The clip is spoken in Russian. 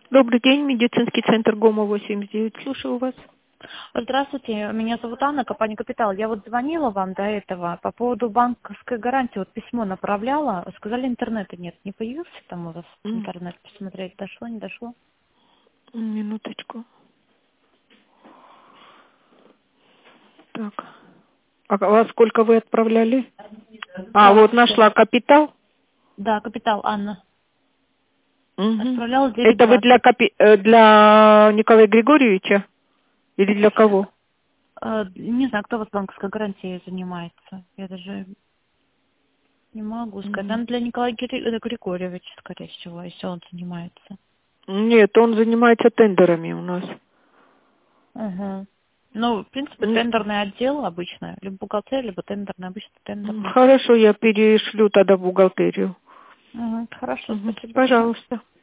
Добрый день, медицинский центр ГОМО 89. Слушаю вас. Здравствуйте, меня зовут Анна, компания «Капитал». Я вот звонила вам до этого по поводу банковской гарантии. Вот письмо направляла, сказали, интернета нет. Не появился там у вас интернет посмотреть? Дошло, не дошло? Минуточку. Так. А вас сколько вы отправляли? А, вот нашла «Капитал». Да, «Капитал», Анна. Угу. Отправляла Это вы для Николая Григорьевича? Или для кого? Не знаю, кто у вас банковской гарантией занимается. Я даже не могу сказать. Наверное, для Николая Григорьевича, скорее всего, если он занимается. Нет, он занимается тендерами у нас. Угу. Ну, в принципе, тендерный отдел обычно. Либо бухгалтерия, либо тендерный, обычно тендерный. Хорошо, я перешлю тогда в бухгалтерию. Хорошо, спасибо. Пожалуйста.